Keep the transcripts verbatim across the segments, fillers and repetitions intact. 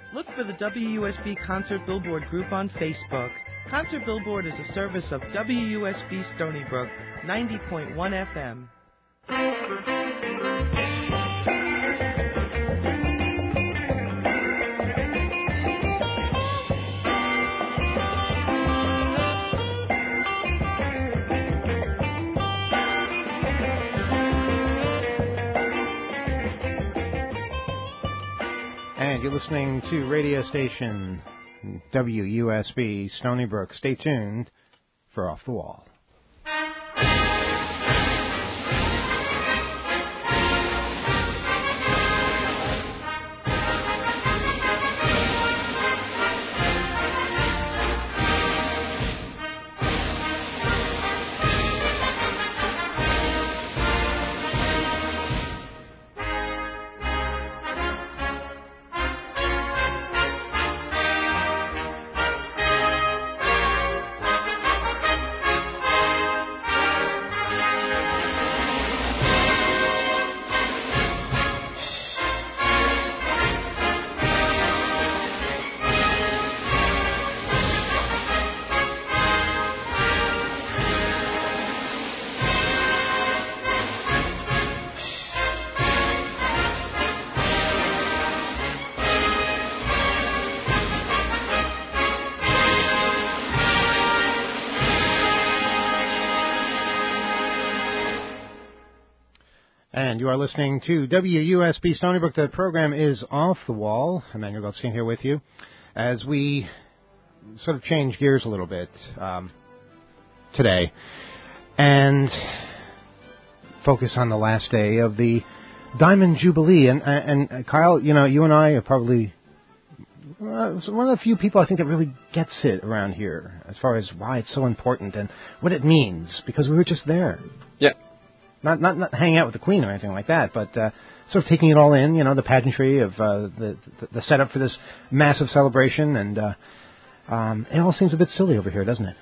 Look for the W U S B Concert Billboard group on Facebook. Concert Billboard is a service of W U S B Stony Brook, ninety point one F M. And you're listening to radio station W U S B Stony Brook. Stay tuned for Off the Wall. And you are listening to W U S B Stony Brook. The program is Off the Wall. Emmanuel Goldstein here with you as we sort of change gears a little bit um, today and focus on the last day of the Diamond Jubilee. And, and, and Kyle, you know, you and I are probably uh, one of the few people I think that really gets it around here as far as why it's so important and what it means, because we were just there. Yeah. Not, not not hanging out with the Queen or anything like that, but uh, sort of taking it all in, you know, the pageantry of uh, the, the the setup for this massive celebration, and uh, um, it all seems a bit silly over here, doesn't it?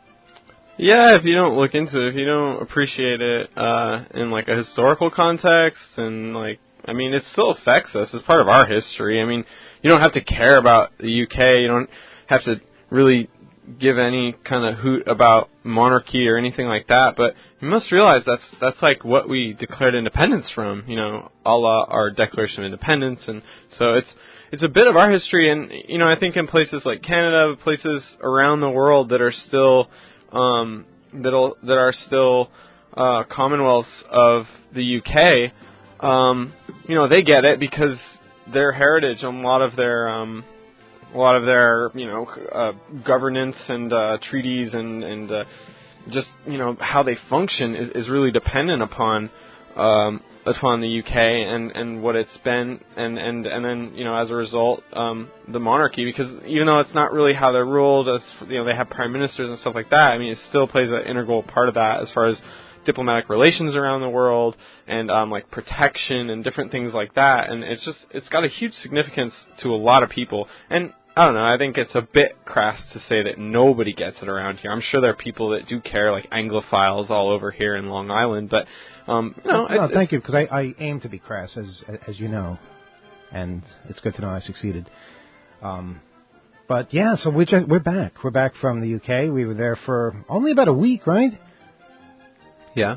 Yeah, if you don't look into it, if you don't appreciate it uh, in like a historical context, and like, I mean, it still affects us. It's part of our history. I mean, you don't have to care about the U K. You don't have to really give any kind of hoot about monarchy or anything like that, but you must realize that's that's like what we declared independence from, you know, a la our Declaration of Independence. And so it's it's a bit of our history. And, you know, I think in places like Canada, places around the world that are still um, that'll, that are still uh, commonwealths of the U K, um, you know, they get it because their heritage and a lot of their um, a lot of their, you know, uh, governance and uh, treaties and, and uh, just, you know, how they function is, is really dependent upon um, upon the U K and, and what it's been, and, and, and then, you know, as a result, um, the monarchy, because even though it's not really how they're ruled, as, you know, they have prime ministers and stuff like that, I mean, it still plays an integral part of that as far as diplomatic relations around the world and um, like protection and different things like that. And it's just, it's got a huge significance to a lot of people. And I don't know, I think it's a bit crass to say that nobody gets it around here. I'm sure there are people that do care, like Anglophiles all over here in Long Island, but, um, you know. No, thank you, because I, I aim to be crass, as as you know, and it's good to know I succeeded. Um, but, yeah, so we're, just, we're back. We're back from the U K. We were there for only about a week, right? Yeah.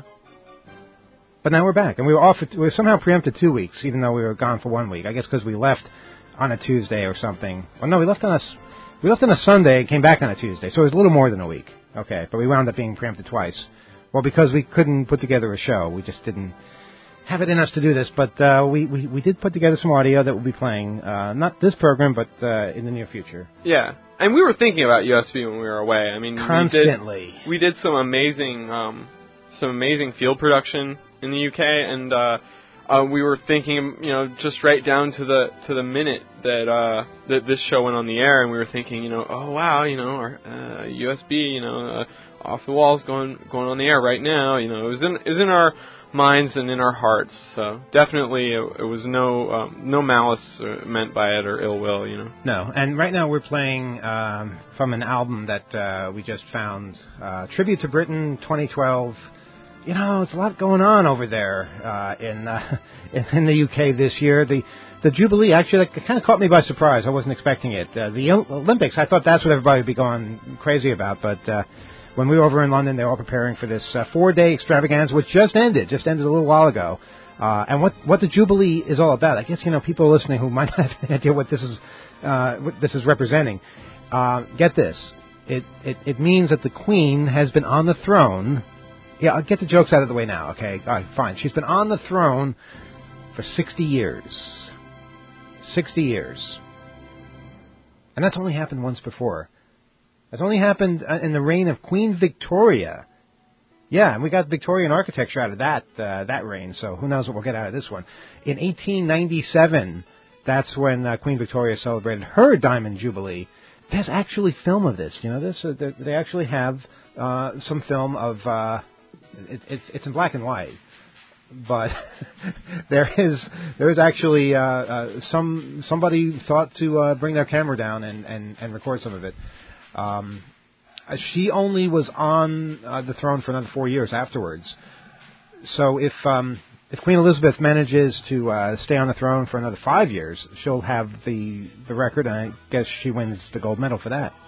But now we're back, and we were off. We were somehow preempted two weeks, even though we were gone for one week. I guess because we left on a Tuesday or something. Well, no, we left on a we left on a Sunday and came back on a Tuesday, so it was a little more than a week. Okay, but we wound up being preempted twice. Well, because we couldn't put together a show, we just didn't have it in us to do this. But uh, we, we we did put together some audio that we'll be playing, uh, not this program, but uh, in the near future. Yeah, and we were thinking about U S B when we were away. I mean, constantly. We did, we did some amazing um, some amazing field production in the U K, and uh, uh, we were thinking, you know, just right down to the to the minute that uh, that this show went on the air, and we were thinking, you know, oh wow, you know, our uh, U S B, you know, uh, Off the Wall's going going on the air right now. You know, it was in it was in our minds and in our hearts. So definitely, it, it was no um, no malice uh, meant by it or ill will, you know. No, and right now we're playing um, from an album that uh, we just found, uh, Tribute to Britain twenty twelve. You know, it's a lot going on over there uh, in, uh, in the U K this year. The the Jubilee, actually, that kind of caught me by surprise. I wasn't expecting it. Uh, the Olympics, I thought that's what everybody would be going crazy about. But uh, when we were over in London, they were all preparing for this uh, four-day extravaganza, which just ended, just ended a little while ago. Uh, and what, what the Jubilee is all about, I guess, you know, people listening who might not have any idea what this is, uh, what this is representing, uh, get this. It, it, it means that the Queen has been on the throne. Yeah, I'll get the jokes out of the way now, okay? All right, fine. She's been on the throne for sixty years. sixty years. And that's only happened once before. That's only happened in the reign of Queen Victoria. Yeah, and we got Victorian architecture out of that uh, that reign, so who knows what we'll get out of this one. In eighteen ninety-seven, that's when uh, Queen Victoria celebrated her Diamond Jubilee. There's actually film of this. You know this? Uh, they actually have uh, some film of... Uh, it, it's, it's in black and white. But there is there is actually uh, uh, some somebody thought to uh, bring their camera down and, and, and record some of it. Um, she only was on uh, the throne for another four years afterwards. So if um, if Queen Elizabeth manages to uh, stay on the throne for another five years, she'll have the the record, and I guess she wins the gold medal for that.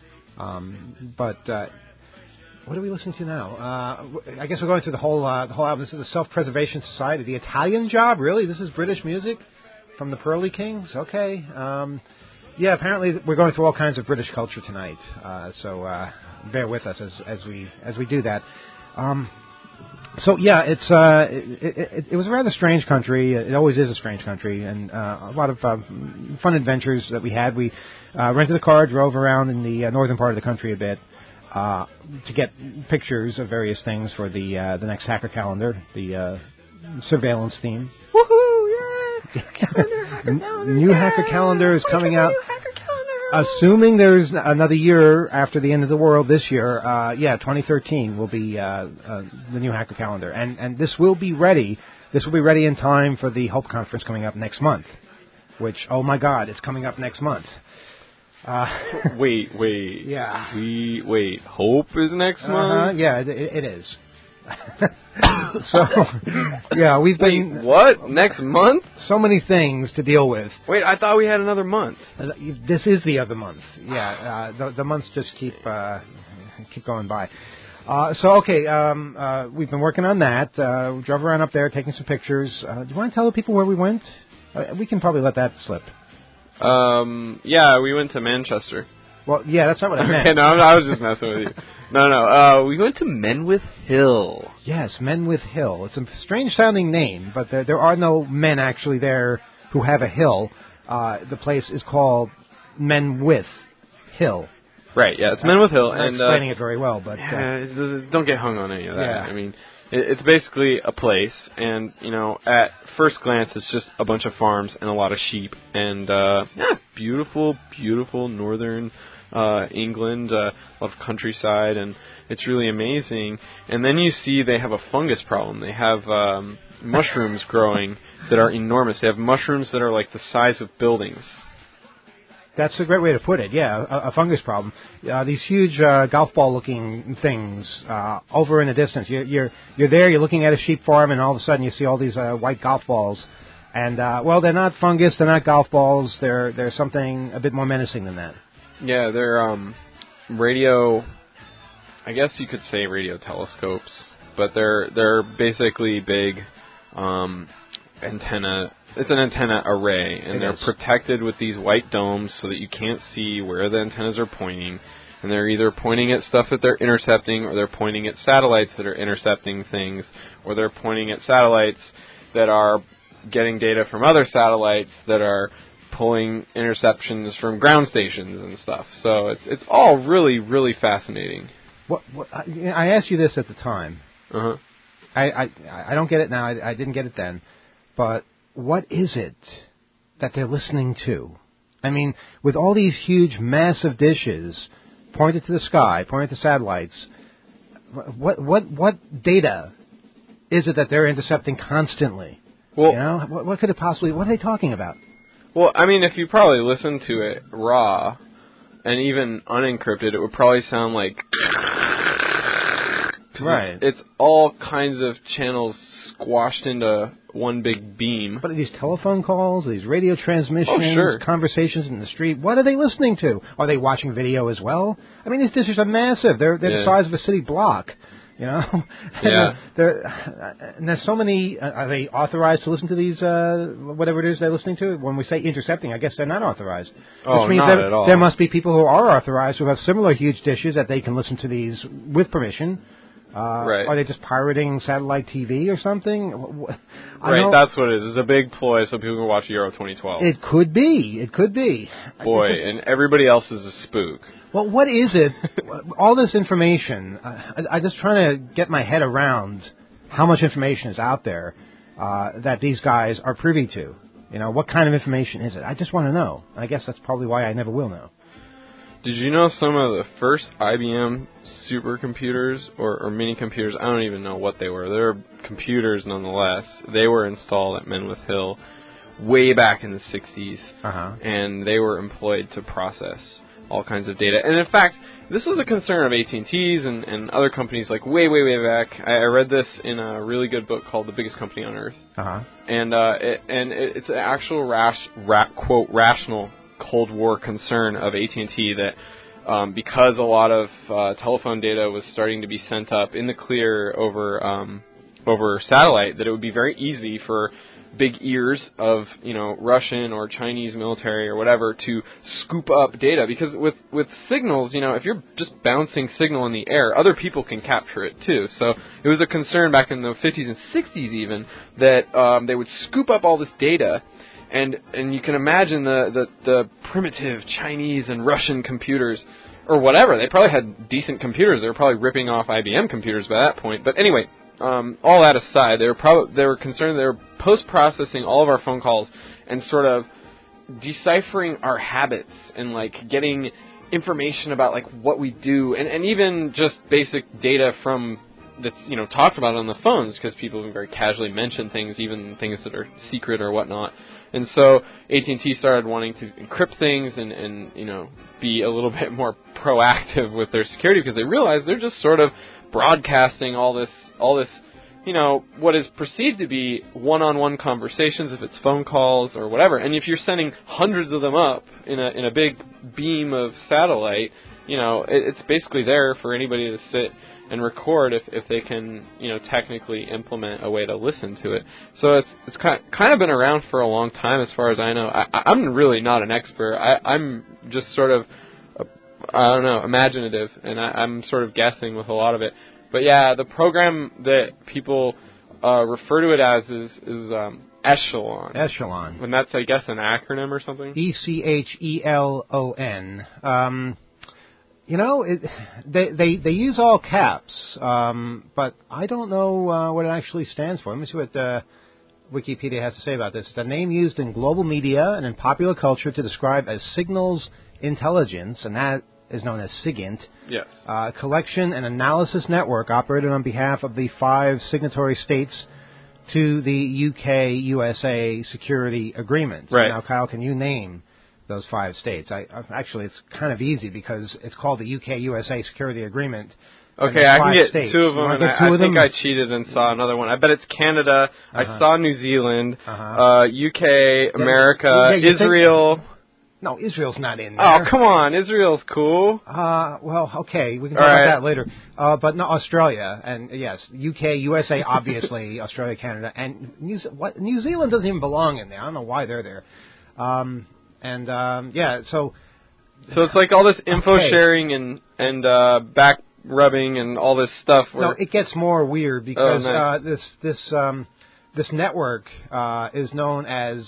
Um, but uh, what are we listening to now? Uh, I guess we're going through the whole uh, the whole album. This is the Self-Preservation Society. The Italian Job, really? This is British music from the Pearly Kings? Okay. Um, yeah, apparently we're going through all kinds of British culture tonight. Uh, so uh, bear with us as as we as we do that. Um, so yeah, it's uh, it, it, it was a rather strange country. It always is a strange country, and uh, a lot of uh, fun adventures that we had. We uh, rented a car, drove around in the uh, northern part of the country a bit. Uh, to get pictures of various things for the uh, the next Hacker Calendar, the uh, surveillance theme. Woohoo! Yeah! Hacker calendar, New yay! Hacker Calendar is coming out. Calendar. Assuming there's another year after the end of the world this year, uh, yeah, twenty thirteen will be uh, uh, the new Hacker Calendar, and and this will be ready. This will be ready in time for the Hope Conference coming up next month. Which, oh my God, it's coming up next month. Uh, wait, wait. Yeah. We wait. Hope is next uh-huh, month. Yeah, it, it is. So, yeah, we've been wait, what next month? So many things to deal with. Wait, I thought we had another month. Uh, this is the other month. Yeah, uh, the, the months just keep uh, keep going by. Uh, so, okay, um, uh, we've been working on that. Uh, we drove around up there, taking some pictures. Uh, do you want to tell the people where we went? Uh, we can probably let that slip. Um, yeah, we went to Manchester. Well, yeah, that's not what I meant. Okay, no, I was just messing with you. No, no, uh, we went to Menwith Hill. Yes, Menwith Hill. It's a strange-sounding name, but there, there are no men actually there who have a hill. Uh, the place is called Menwith Hill. Right, yeah, it's Menwith Hill. I'm not and explaining uh, it very well, but... Uh, don't get hung on any of that. Yeah. I mean, it, it's basically a place, and, you know, at first glance, it's just a bunch of farms and a lot of sheep. And, uh, yeah, beautiful, beautiful northern uh, England, uh, a lot of countryside, and it's really amazing. And then you see they have a fungus problem. They have um, mushrooms growing that are enormous. They have mushrooms that are like the size of buildings. That's a great way to put it, yeah, a, a fungus problem. Uh, these huge uh, golf ball-looking things uh, over in the distance. You're, you're you're there, you're looking at a sheep farm, and all of a sudden you see all these uh, white golf balls. And, uh, well, they're not fungus, they're not golf balls, they're, they're something a bit more menacing than that. Yeah, they're um, radio, I guess you could say radio telescopes, but they're they're basically big um, antenna. It's an antenna array, and it they're is. protected with these white domes so that you can't see where the antennas are pointing. And they're either pointing at stuff that they're intercepting, or they're pointing at satellites that are intercepting things, or they're pointing at satellites that are getting data from other satellites that are pulling interceptions from ground stations and stuff. So it's it's all really, really fascinating. What, what I, I asked you this at the time. Uh-huh. I, I, I don't get it now. I, I didn't get it then. But what is it that they're listening to? I mean, with all these huge, massive dishes pointed to the sky, pointed to satellites, what what what data is it that they're intercepting constantly? Well, you know, what, what could it possibly? What are they talking about? Well, I mean, if you probably listen to it raw and even unencrypted, it would probably sound like... Right. It's, it's all kinds of channels squashed into one big beam. But are these telephone calls, these radio transmissions, oh, sure. conversations in the street, what are they listening to? Are they watching video as well? I mean, these dishes are massive. They're, they're yeah. the size of a city block. You know, yeah. they're, they're, and there's so many. Uh, are they authorized to listen to these? Uh, whatever it is they're listening to. When we say intercepting, I guess they're not authorized. Oh, Which means not there, at all. There must be people who are authorized who have similar huge dishes that they can listen to these with permission. Uh, right. Are they just pirating satellite T V or something? I right. know, that's what it is. It's a big ploy so people can watch Euro twenty twelve. It could be. It could be. Boy, just, and everybody else is a spook. Well, what is it? All this information, I, I'm just trying to get my head around how much information is out there uh, that these guys are privy to. You know, what kind of information is it? I just want to know. I guess that's probably why I never will know. Did you know some of the first I B M supercomputers or, or mini computers, I don't even know what they were. They were computers nonetheless. They were installed at Menwith Hill way back in the sixties, uh-huh. and they were employed to process all kinds of data. And in fact, this was a concern of A T and T's and, and other companies like way, way, way back. I, I read this in a really good book called The Biggest Company on Earth. Uh-huh. And uh, it, and it, it's an actual, rash, ra- quote, rational Cold War concern of A T and T that um, because a lot of uh, telephone data was starting to be sent up in the clear over um, over satellite, that it would be very easy for big ears of, you know, Russian or Chinese military or whatever to scoop up data. Because with, with signals, you know, if you're just bouncing signal in the air, other people can capture it too. So it was a concern back in the fifties and sixties even that um, they would scoop up all this data. And and you can imagine the, the, the primitive Chinese and Russian computers or whatever. They probably had decent computers. They were probably ripping off I B M computers by that point. But anyway, Um, all that aside, they were probably they were concerned they were post-processing all of our phone calls and sort of deciphering our habits and like getting information about like what we do and, and even just basic data from that's you know talked about on the phones because people very casually mention things, even things that are secret or whatnot. And so A T and T started wanting to encrypt things and, and you know be a little bit more proactive with their security because they realized they're just sort of broadcasting all this, all this, you know, what is perceived to be one-on-one conversations, if it's phone calls or whatever. And if you're sending hundreds of them up in a in a big beam of satellite, you know, it, it's basically there for anybody to sit and record if if they can, you know, technically implement a way to listen to it. So it's it's kind kind of been around for a long time, as far as I know. I, I'm really not an expert. I, I'm just sort of I don't know, imaginative, and I, I'm sort of guessing with a lot of it. But yeah, the program that people uh, refer to it as is, is um, Echelon. Echelon. And that's, I guess, an acronym or something? E C H E L O N. Um, you know, it, they, they they use all caps, um, but I don't know uh, what it actually stands for. Let me see what uh, Wikipedia has to say about this. It's a name used in global media and in popular culture to describe as signals intelligence, and that is known as SIGINT. Yes. Uh, collection and analysis network operated on behalf of the five signatory states to the U K U S A security agreement. Right. Now, Kyle, can you name those five states? I, actually, it's kind of easy because it's called the U K U S A security agreement. Okay, I can get states. two of them, and I, I think I cheated and saw another one. I bet it's Canada. Uh-huh. I saw New Zealand, uh-huh. uh, U K, America, yeah, Israel. Think, no, Israel's not in there. Oh, come on. Israel's cool. Uh, well, okay. We can talk All right. about that later. Uh, but no, Australia. And, yes, U K, U S A, obviously, Australia, Canada. And New, what, New Zealand doesn't even belong in there. I don't know why they're there. Um, and, um, yeah, so... So it's like all this info okay. sharing and, and uh, back rubbing and all this stuff. Where no, it gets more weird because oh, nice. uh, this... this um, This network uh, is known as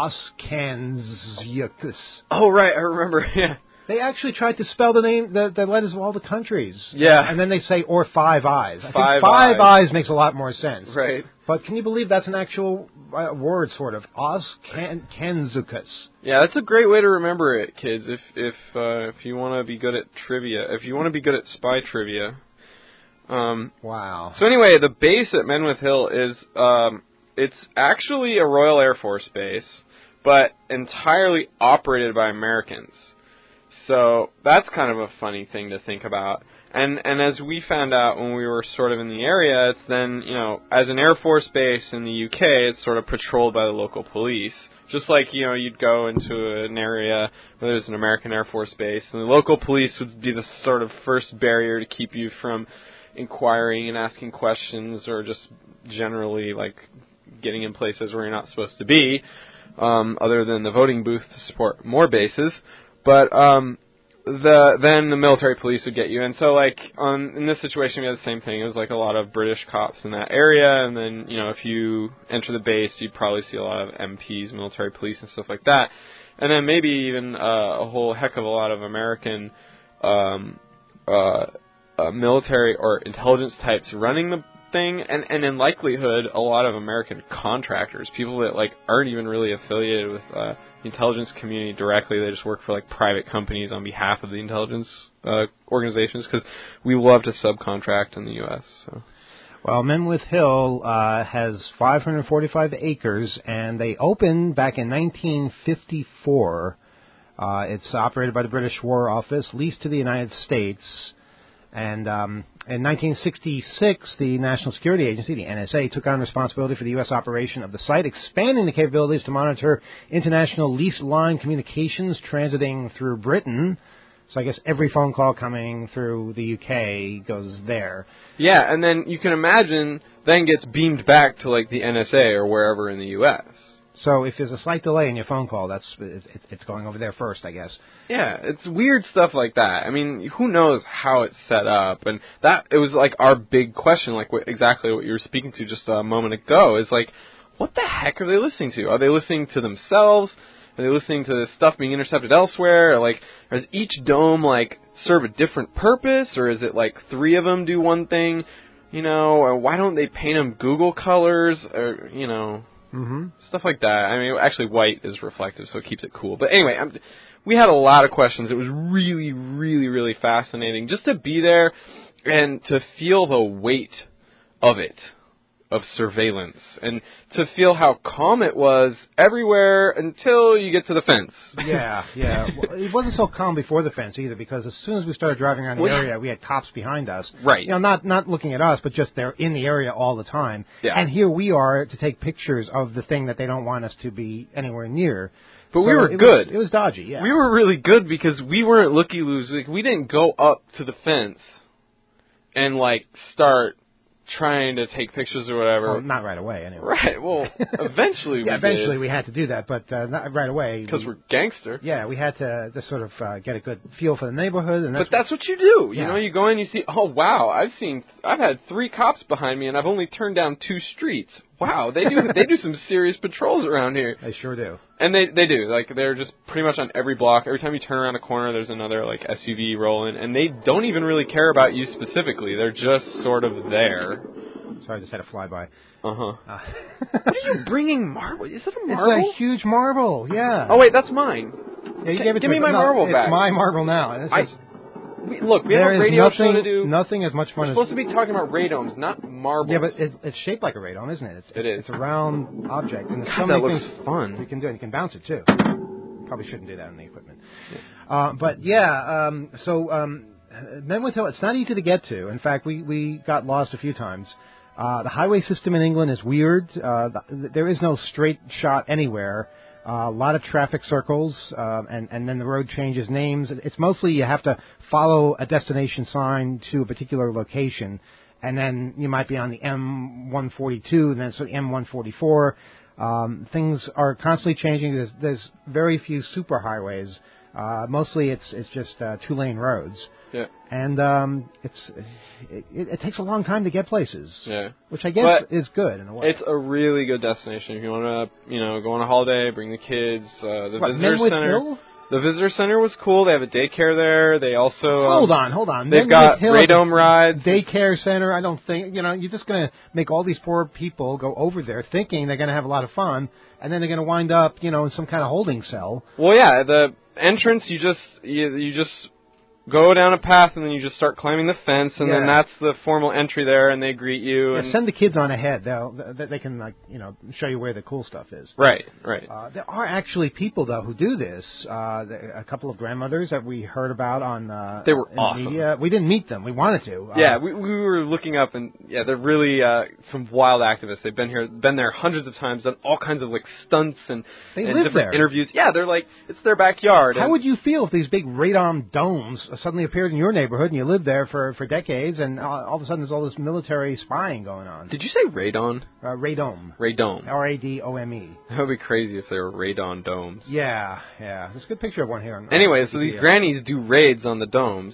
Oskanzyukus. Oh, right, I remember, yeah. They actually tried to spell the name, the, the letters of all the countries. Yeah. And then they say, or Five Eyes. I Five think Five Eyes. Eyes makes a lot more sense. Right. But can you believe that's an actual uh, word, sort of? Oskanzyukus. Yeah, that's a great way to remember it, kids, if if uh, if you want to be good at trivia. If you want to be good at spy trivia. Um, wow. So anyway, the base at Menwith Hill is... Um, It's actually a Royal Air Force base, but entirely operated by Americans. So that's kind of a funny thing to think about. and and as we found out when we were sort of in the area, it's then, you know, as an Air Force base in the U K, it's sort of patrolled by the local police. Just like, you know, you'd go into an area where there's an American Air Force base, and the local police would be the sort of first barrier to keep you from inquiring and asking questions, or just generally, like, getting in places where you're not supposed to be, um, other than the voting booth to support more bases. But um, the then the military police would get you. And so, like, on, in this situation, we had the same thing. It was, like, a lot of British cops in that area. And then, you know, if you enter the base, you'd probably see a lot of M Ps, military police, and stuff like that. And then maybe even uh, a whole heck of a lot of American um, uh, uh, military or intelligence types running the thing. And, and in likelihood, a lot of American contractors, people that, like, aren't even really affiliated with uh, the intelligence community directly. They just work for, like, private companies on behalf of the intelligence uh, organizations, because we love to subcontract in the U S So. Well, Menwith Hill uh, has five hundred forty-five acres, and they opened back in nineteen fifty-four. Uh, it's operated by the British War Office, leased to the United States. And um, in nineteen sixty-six, the National Security Agency, the N S A, took on responsibility for the U S operation of the site, expanding the capabilities to monitor international lease line communications transiting through Britain. So I guess every phone call coming through the U K goes there. Yeah, and then you can imagine then gets beamed back to, like, the N S A or wherever in the U S So if there's a slight delay in your phone call, that's it's, it's going over there first, I guess. Yeah, it's weird stuff like that. I mean, who knows how it's set up? And that, it was, like, our big question, like what, exactly what you were speaking to just a moment ago, is, like, what the heck are they listening to? Are they listening to themselves? Are they listening to stuff being intercepted elsewhere? Or, like, does each dome, like, serve a different purpose? Or is it, like, three of them do one thing? You know, or why don't they paint them Google colors? Or, you know, mm-hmm. stuff like that. I mean, actually, white is reflective, so it keeps it cool. But anyway, I'm, we had a lot of questions. It was really, really, really fascinating just to be there and to feel the weight of it, of surveillance, and to feel how calm it was everywhere until you get to the fence. Yeah, yeah. Well, it wasn't so calm before the fence either, because as soon as we started driving around the well, area, we had cops behind us. Right. You know, not not looking at us, but just they're in the area all the time. Yeah. And here we are to take pictures of the thing that they don't want us to be anywhere near. But so we were it good. Was, it was dodgy, yeah. We were really good because we weren't looky-loos. Like, we didn't go up to the fence and, like, start trying to take pictures or whatever. Well, not right away, anyway. Right. Well, eventually we yeah, eventually did. we had to do that, but uh, not right away. Because we, we're gangster. Yeah, we had to just sort of uh, get a good feel for the neighborhood. And that's but that's what you do. Yeah. You know, you go in, you see, oh, wow, I've seen, I've had three cops behind me, and I've only turned down two streets. Wow, they do they do some serious patrols around here. They sure do. And they they do. Like, they're just pretty much on every block. Every time you turn around a corner, there's another, like, S U V rolling. And they don't even really care about you specifically. They're just sort of there. Sorry, I just had a flyby. Uh-huh. Uh, what are you bringing marble? Is it a marble? It's a huge marble, yeah. Oh, wait, that's mine. Yeah, you G- gave it give to me my no, marble it's back. It's my marble now. And I, just, we, look, we there have a radio is nothing, show to do. Nothing as much fun We're as... supposed to be talking about radomes, not marbles. Yeah, but it, it's shaped like a radome, isn't it? It's, it is. It's a round object. And there's God, so many that looks things fun. You can do it. You can bounce it, too. Probably shouldn't do that in the equipment. Yeah. Uh, but, yeah, um, so um, Menwith Hill, it's not easy to get to. In fact, we, we got lost a few times. Uh, the highway system in England is weird. Uh, the, there is no straight shot anywhere. Uh, a lot of traffic circles, uh, and, and then the road changes names. It's mostly you have to follow a destination sign to a particular location, and then you might be on the M one forty-two, and then it's the M one forty-four. Um, things are constantly changing. There's, there's very few superhighways. Uh, mostly it's it's just uh, two-lane roads. Yeah. And um, it's it, it takes a long time to get places. Yeah. Which I guess but is good in a way. It's a really good destination if you want to, you know, go on a holiday, bring the kids. Uh, the what, visitor Menwith center. Hill? The visitor center was cool. They have a daycare there. They also hold um, on, hold on. They've Menwith got Hill radome rides. Daycare center. I don't think you know. You're just going to make all these poor people go over there thinking they're going to have a lot of fun, and then they're going to wind up, you know, in some kind of holding cell. Well, yeah, the entrance you just you, you just go down a path, and then you just start climbing the fence, and yeah. then that's the formal entry there, and they greet you. Yeah, and send the kids on ahead. They'll they, they can like you know show you where the cool stuff is. Right, right. Uh, there are actually people though who do this. Uh, a couple of grandmothers that we heard about on uh, they were in awesome. The media. We didn't meet them. We wanted to. Uh, yeah, we we were looking up, and yeah, they're really uh, some wild activists. They've been here, been there hundreds of times, done all kinds of like stunts and, they and live different there. interviews. Yeah, they're like it's their backyard. How and would you feel if these big radon domes suddenly appeared in your neighborhood and you lived there for, for decades, and all, all of a sudden there's all this military spying going on? Did you say radon? Uh, radome. Radome. R A D O M E. That would be crazy if they were radon domes. Yeah, yeah. There's a good picture of one here. On, anyway, on so these grannies do raids on the domes.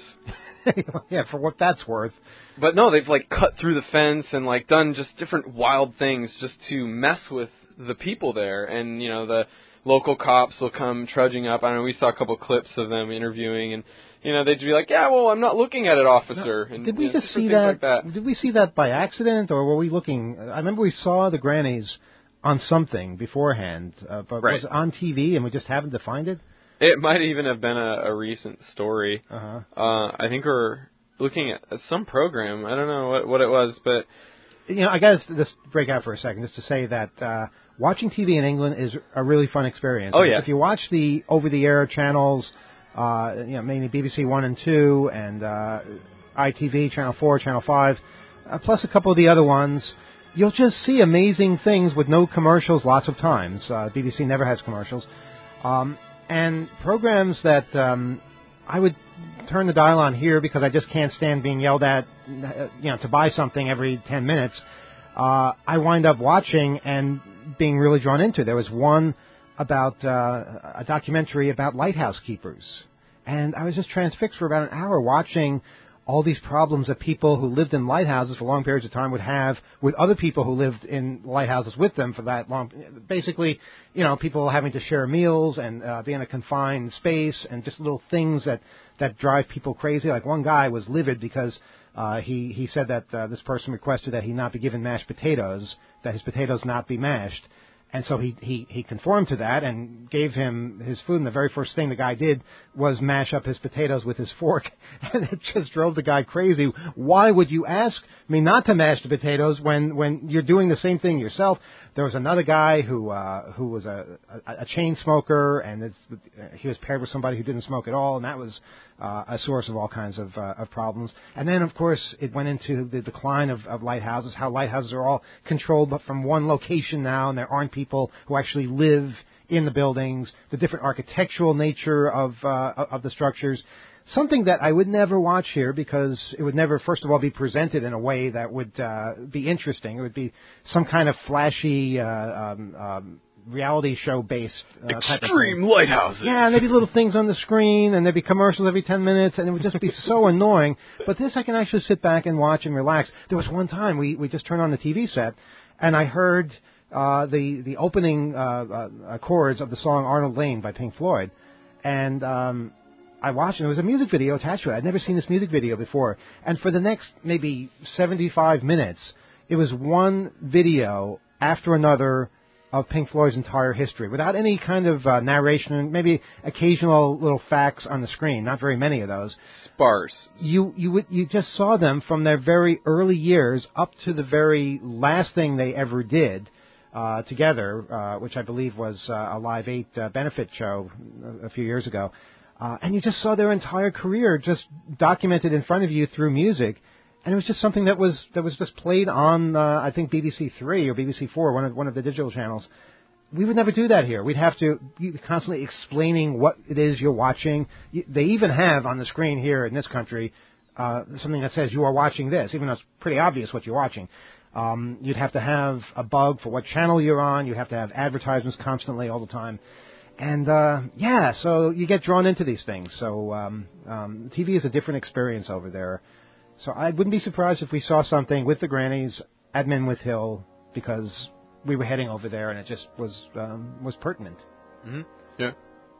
Yeah, for what that's worth. But no, they've like cut through the fence and like done just different wild things just to mess with the people there. And, you know, the local cops will come trudging up. I don't know, we saw a couple clips of them interviewing, and you know, they'd be like, "Yeah, well, I'm not looking at it, officer." No, and, did we you know, just see things that, like that? Did we see that by accident, or were we looking? I remember we saw the grannies on something beforehand, uh, but right. was it on T V and we just happened to find it? It might even have been a, a recent story. Uh-huh. Uh, I think we're looking at, at some program. I don't know what what it was, but you know, I got to just break out for a second just to say that uh, watching T V in England is a really fun experience. Oh yeah. If you watch the over-the-air channels, uh, you know, mainly B B C One and Two and uh, I T V, Channel Four, Channel Five, uh, plus a couple of the other ones, you'll just see amazing things with no commercials lots of times. Uh, B B C never has commercials. Um, and programs that um, I would turn the dial on here because I just can't stand being yelled at, you know, to buy something every ten minutes. Uh, I wind up watching and being really drawn into. There was one about uh, a documentary about lighthouse keepers, and I was just transfixed for about an hour watching all these problems that people who lived in lighthouses for long periods of time would have with other people who lived in lighthouses with them for that long. Basically, you know, people having to share meals and uh, be in a confined space and just little things that, that drive people crazy. Like one guy was livid because uh, he, he said that uh, this person requested that he not be given mashed potatoes, that his potatoes not be mashed. And so he, he, he conformed to that and gave him his food. And the very first thing the guy did was mash up his potatoes with his fork. And it just drove the guy crazy. Why would you ask me not to mash the potatoes when, when you're doing the same thing yourself? There was another guy who uh, who was a, a, a chain smoker, and it's, he was paired with somebody who didn't smoke at all, and that was uh, a source of all kinds of, uh, of problems. And then, of course, it went into the decline of, of lighthouses, how lighthouses are all controlled from one location now, and there aren't people who actually live in the buildings, the different architectural nature of uh, of the structures. Something that I would never watch here because it would never, first of all, be presented in a way that would uh, be interesting. It would be some kind of flashy uh, um, um, reality show-based uh, type of extreme thing. lighthouses. Yeah, and there'd be little things on the screen, and there'd be commercials every ten minutes, and it would just be so annoying. But this I can actually sit back and watch and relax. There was one time we, we just turned on the T V set, and I heard uh, the, the opening uh, uh, chords of the song Arnold Lane by Pink Floyd, and Um, I watched it. There was a music video attached to it. I'd never seen this music video before. And for the next maybe seventy-five minutes, it was one video after another of Pink Floyd's entire history, without any kind of uh, narration, maybe occasional little facts on the screen. Not very many of those. Sparse. You you would, you just saw them from their very early years up to the very last thing they ever did uh, together, uh, which I believe was uh, a Live eight uh, benefit show a few years ago. Uh, and you just saw their entire career just documented in front of you through music, and it was just something that was that was just played on uh, I think B B C Three or B B C Four, one of one of the digital channels. We would never do that here. We'd have to be constantly explaining what it is you're watching. They even have on the screen here in this country uh, something that says you are watching this, even though it's pretty obvious what you're watching. Um, you'd have to have a bug for what channel you're on. You have to have advertisements constantly all the time. And, uh, yeah, so you get drawn into these things. So um, um, T V is a different experience over there. So I wouldn't be surprised if we saw something with the grannies at Menwith Hill because we were heading over there and it just was um, was pertinent. Mm-hmm. Yeah.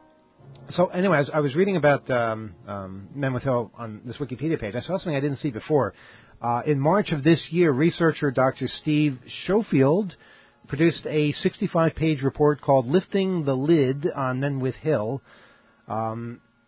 So anyway, I was, I was reading about um, um, Menwith Hill on this Wikipedia page. I saw something I didn't see before. Uh, in March of this year, researcher Doctor Steve Schofield produced a sixty-five page report called Lifting the Lid on Menwith Hill. Um,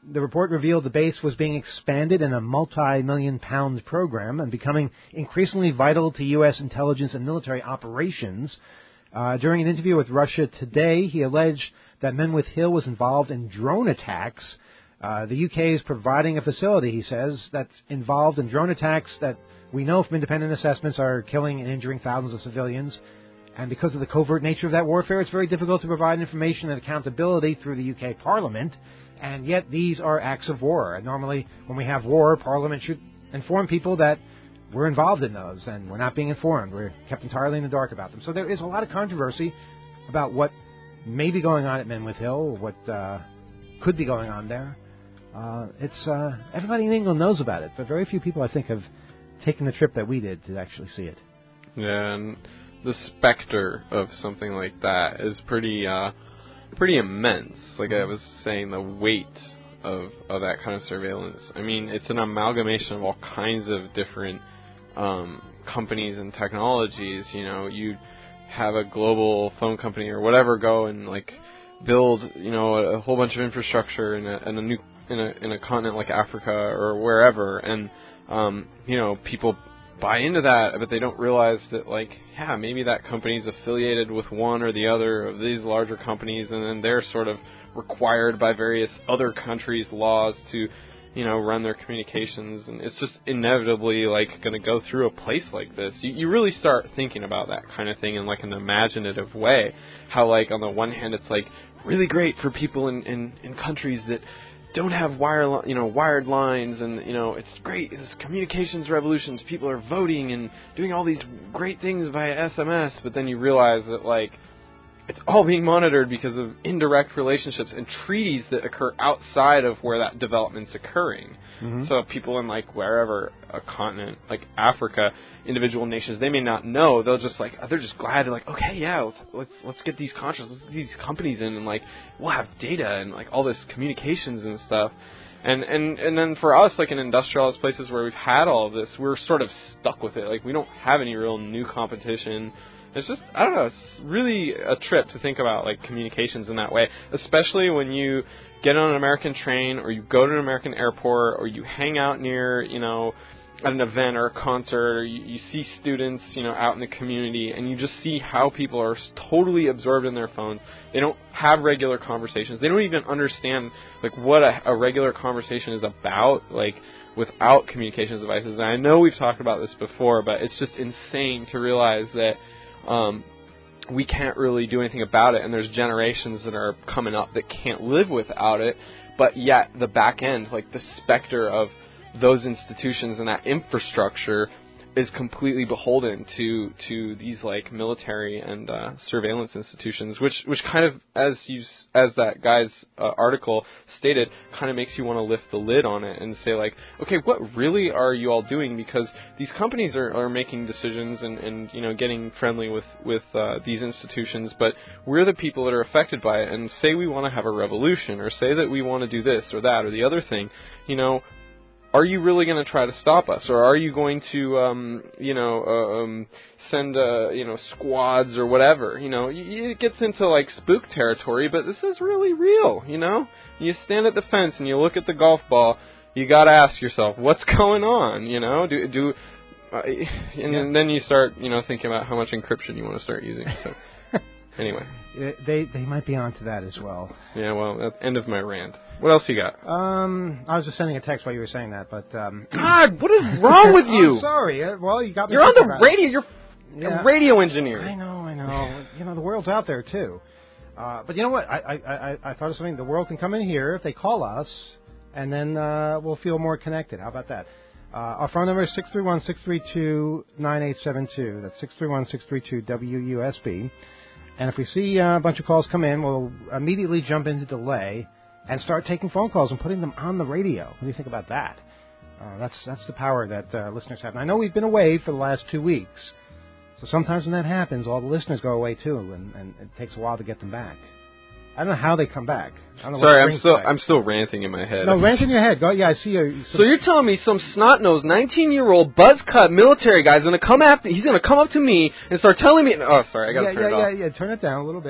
the report revealed the base was being expanded in a multi-million pound program and becoming increasingly vital to U S intelligence and military operations. Uh, during an interview with Russia Today, he alleged that Menwith Hill was involved in drone attacks. Uh, the U K is providing a facility, he says, that's involved in drone attacks that we know from independent assessments are killing and injuring thousands of civilians. And because of the covert nature of that warfare, it's very difficult to provide information and accountability through the U K Parliament. And yet these are acts of war. And normally when we have war, Parliament should inform people that we're involved in those, and we're not being informed. We're kept entirely in the dark about them. So there is a lot of controversy about what may be going on at Menwith Hill, what uh, could be going on there. Uh, it's uh, everybody in England knows about it, but very few people, I think, have taken the trip that we did to actually see it. Yeah, and the specter of something like that is pretty uh, pretty immense. Like I was saying, the weight of, of that kind of surveillance. I mean, it's an amalgamation of all kinds of different um, companies and technologies. You know, you have a global phone company or whatever go and like build, you know, a, a whole bunch of infrastructure in a, in a new in a in a continent like Africa or wherever, and um, you know, people buy into that, but they don't realize that, like, yeah, maybe that company's affiliated with one or the other of these larger companies, and then they're sort of required by various other countries' laws to, you know, run their communications, and it's just inevitably, like, going to go through a place like this. You, you really start thinking about that kind of thing in, like, an imaginative way. How, like, on the one hand, it's, like, really great for people in, in, in countries that don't have wire, you know, wired lines, and, you know, it's great. It's communications revolutions. People are voting and doing all these great things via S M S, but then you realize that, like, it's all being monitored because of indirect relationships and treaties that occur outside of where that development's occurring. Mm-hmm. So people in, like, wherever a continent, like Africa, individual nations, they may not know. They'll just, like, they're just glad to, like, okay, yeah, let's let's, let's get these contracts, let's get these companies in, and, like, we'll have data and, like, all this communications and stuff. And, and and then for us, like in industrialized places where we've had all of this, we're sort of stuck with it. Like, we don't have any real new competition. It's just, I don't know, it's really a trip to think about, like, communications in that way, especially when you get on an American train or you go to an American airport or you hang out near, you know, at an event or a concert, or you, you see students, you know, out in the community, and you just see how people are totally absorbed in their phones. They don't have regular conversations. They don't even understand, like, what a, a regular conversation is about, like, without communications devices. And I know we've talked about this before, but it's just insane to realize that Um, we can't really do anything about it, and there's generations that are coming up that can't live without it, but yet the back end, like the specter of those institutions and that infrastructure is completely beholden to to these, like, military and uh, surveillance institutions, which which kind of, as you as that guy's uh, article stated, kind of makes you want to lift the lid on it and say, like, okay, what really are you all doing? Because these companies are, are making decisions and, and you know getting friendly with with uh, these institutions, but we're the people that are affected by it. And say we want to have a revolution, or say that we want to do this or that or the other thing, you know. Are you really going to try to stop us, or are you going to, um, you know, uh, um, send, uh, you know, squads or whatever? You know, it gets into, like, spook territory, but this is really real. You know, you stand at the fence and you look at the golf ball. You got to ask yourself, what's going on? You know, do do, uh, and yeah. then you start, you know, thinking about how much encryption you want to start using. So, anyway, they they might be onto that as well. Yeah, well, that's the end of my rant. What else you got? Um, I was just sending a text while you were saying that, but um, God, what is wrong with you? I'm sorry. Uh, well, you got me. You're on the radio. It. You're yeah. a radio engineer. I know, I know. You know, the world's out there too. Uh, but you know what? I, I I I thought of something. The world can come in here if they call us, and then uh, we'll feel more connected. How about that? Uh, our phone number is six three one, six three two, nine eight seven two. That's six three one, six three two, W U S B. And if we see uh, a bunch of calls come in, we'll immediately jump into delay and start taking phone calls and putting them on the radio. What do you think about that? Uh, that's that's the power that uh, listeners have. And I know we've been away for the last two weeks, so sometimes when that happens, all the listeners go away too, and, and it takes a while to get them back. I don't know how they come back. I don't know Sorry, what I'm still back. I'm still ranting in my head. No, rant in your head. Go. Yeah, I see you. So you're telling me some snot-nosed nineteen-year-old buzz-cut military guy's going to come after? He's going to come up to me and start telling me. Oh, sorry, I got to yeah, turn yeah, it off. Yeah, yeah, yeah. Turn it down a little bit.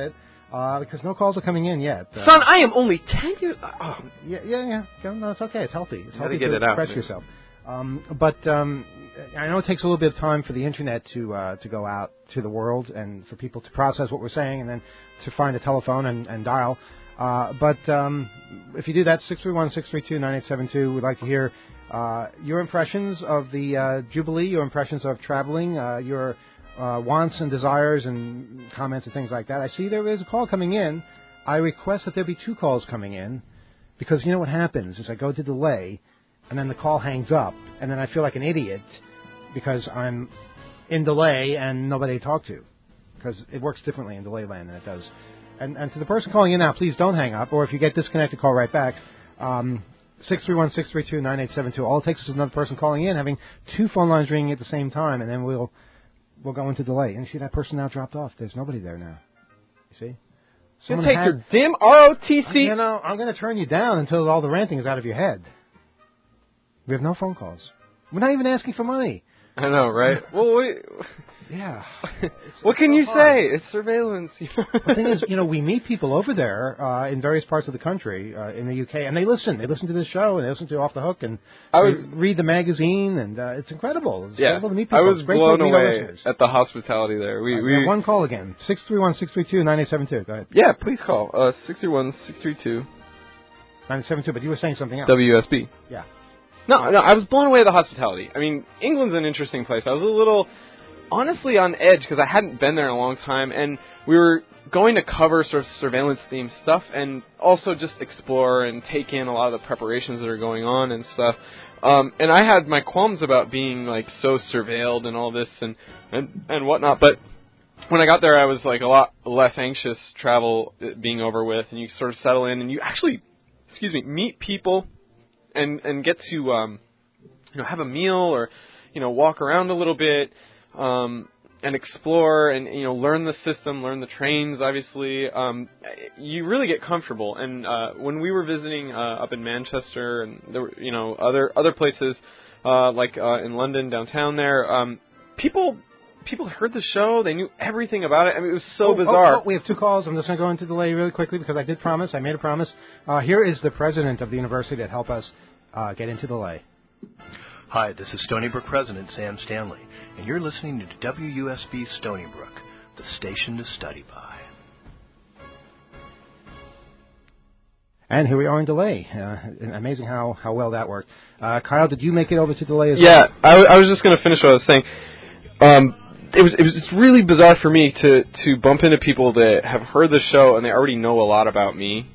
Uh, because no calls are coming in yet. Uh, Son, I am only ten years... Oh. Yeah, yeah, yeah. No, it's okay. It's healthy. It's You healthy get to it out, express man. yourself. Um, but um, I know it takes a little bit of time for the Internet to uh, to go out to the world and for people to process what we're saying and then to find a telephone and, and dial. Uh, but um, if you do that, six three one, six three two, nine eight seven two, we'd like to hear uh, your impressions of the uh, Jubilee, your impressions of traveling, uh, your uh, wants and desires and comments and things like that. I see there is a call coming in. I request that there be two calls coming in because you know what happens is I go to delay and then the call hangs up and then I feel like an idiot because I'm in delay and nobody to talk to because it works differently in delay land than it does. And, and to the person calling in now, please don't hang up, or if you get disconnected, call right back. Um, six three one, six three two, nine eight seven two. All it takes is another person calling in, having two phone lines ringing at the same time, and then we'll we'll go into delay. And you see that person now dropped off. There's nobody there now. You see? You Someone take had, your dim R O T C... You know, I'm going to turn you down until all the ranting is out of your head. We have no phone calls. We're not even asking for money. I know, right? Well, we... Yeah. What can so you hard. say? It's surveillance. The thing is, you know, we meet people over there uh, in various parts of the country, uh, in the U K, and they listen. They listen to this show, and they listen to Off the Hook, and I was, they read the magazine, and uh, it's incredible. It's yeah, incredible to meet people. I was it's great blown to meet our away listeners. at the hospitality there. We, Uh, we we one call again, six three one, six three two, nine eight seven two. Go ahead. Yeah, please call. Uh, six three one, six three two. nine eight seven two, but you were saying something else. W S B. Yeah. No, no, I was blown away at the hospitality. I mean, England's an interesting place. I was a little, honestly, on edge because I hadn't been there in a long time, and we were going to cover sort of surveillance-themed stuff and also just explore and take in a lot of the preparations that are going on and stuff. Um, and I had my qualms about being, like, so surveilled and all this and, and, and whatnot, but when I got there, I was, like, a lot less anxious travel being over with, and you sort of settle in, and you actually, excuse me, meet people and and get to um, you know have a meal or you know walk around a little bit um, and explore and you know learn the system, learn the trains. Obviously, um, you really get comfortable. And uh, when we were visiting uh, up in Manchester and there were, you know other other places uh, like uh, in London downtown there, um, people. People heard the show. They knew everything about it. I mean, it was so oh, bizarre. Oh, oh, we have two calls. I'm just going to go into delay really quickly because I did promise. I made a promise. Uh, here is the president of the university that helped us uh, get into delay. Hi, this is Stony Brook President Sam Stanley, and you're listening to W U S B Stony Brook, the station to study by. And here we are in delay. Uh, amazing how, how well that worked. Uh, Kyle, did you make it over to delay as yeah, well? Yeah, I, w- I was just going to finish what I was saying. Um, It was it was just really bizarre for me to, to bump into people that have heard the show and they already know a lot about me.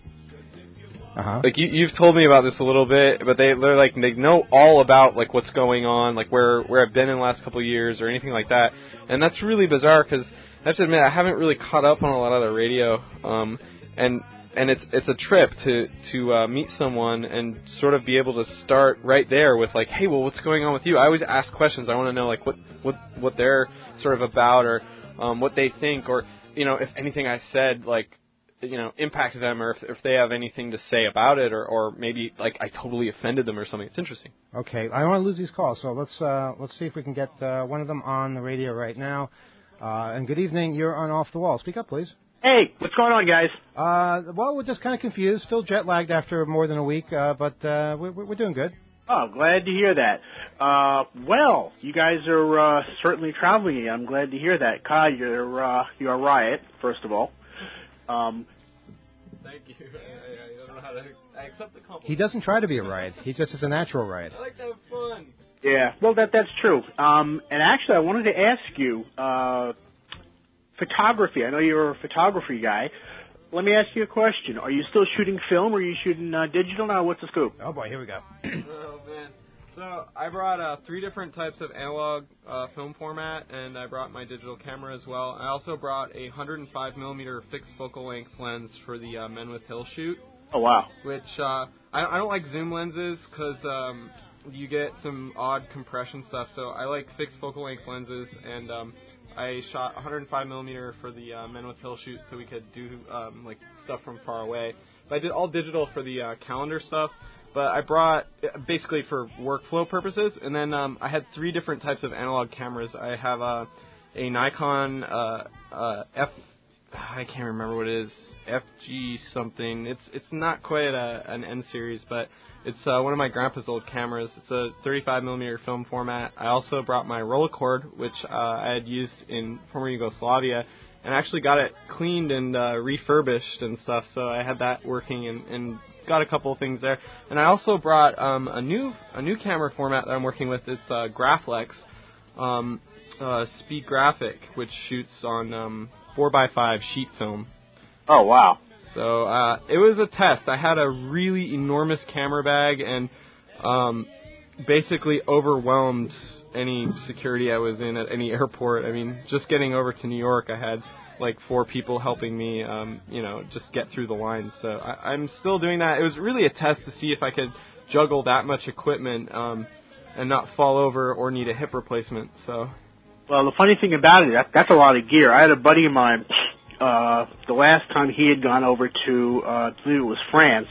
Uh-huh. Like you you've told me about this a little bit, but they they're like they know all about like what's going on, like where where I've been in the last couple of years or anything like that, and that's really bizarre because I have to admit I haven't really caught up on a lot of the radio, um, and and it's it's a trip to to uh, meet someone and sort of be able to start right there with like, hey, well, what's going on with you? I always ask questions. I want to know like what what what they're sort of about or um, what they think or you know if anything I said like you know impacted them or if, if they have anything to say about it or, or maybe like I totally offended them or something. It's interesting. Okay, I don't want to lose these calls, so let's uh, let's see if we can get uh, one of them on the radio right now. Uh, and good evening. You're on Off the Wall. Speak up, please. Hey, what's going on, guys? Uh, well, we're just kind of confused, still jet lagged after more than a week, uh, but uh, we're, we're doing good. Oh, glad to hear that. Uh, well, you guys are uh, certainly traveling. I'm glad to hear that. Kyle, you're uh, you're a riot, first of all. Um, Thank you. I, I, I don't know how to. I accept the compliment. He doesn't try to be a riot. He just is a natural riot. I like to have fun. yeah, well, that that's true. Um, and actually, I wanted to ask you. Uh, Photography. I know you're a photography guy. Let me ask you a question. Are you still shooting film or are you shooting uh, digital now? What's the scoop? Oh, boy, here we go. Oh, man. So I brought uh, three different types of analog uh, film format, and I brought my digital camera as well. I also brought a one hundred five millimeter fixed focal length lens for the uh, Men with Hill shoot. Oh, wow. Which uh, I, I don't like zoom lenses because um, you get some odd compression stuff. So I like fixed focal length lenses, and um, I shot one hundred five millimeter for the uh, Men with Hill shoot so we could do um, like stuff from far away. But I did all digital for the uh, calendar stuff. But I brought basically for workflow purposes, and then um, I had three different types of analog cameras. I have uh, a Nikon uh, uh, F, I can't remember what it is, F G something. It's it's not quite a, an M series, but it's uh, one of my grandpa's old cameras. It's a thirty-five millimeter film format. I also brought my Rolleicord, which uh, I had used in former Yugoslavia, and actually got it cleaned and uh, refurbished and stuff. So I had that working and, and got a couple of things there. And I also brought um, a new a new camera format that I'm working with. It's uh, Graflex um, uh, Speed Graphic, which shoots on um, four by five sheet film. Oh, wow. So uh, it was a test. I had a really enormous camera bag and um, basically overwhelmed any security I was in at any airport. I mean, just getting over to New York, I had like four people helping me, um, you know, just get through the lines. So I, I'm still doing that. It was really a test to see if I could juggle that much equipment um, and not fall over or need a hip replacement. So, well, the funny thing about it, that, that's a lot of gear. I had a buddy of mine. Uh, the last time he had gone over to, uh, I believe it was France,